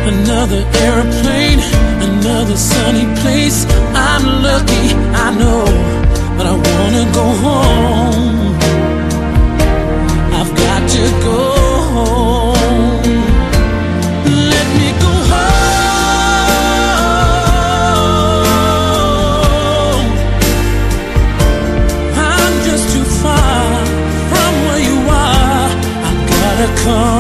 Another airplane, another sunny place. I'm lucky, I know, but I wanna go home. I've got to go home. Let me go home. I'm just too far from where you are. I gotta come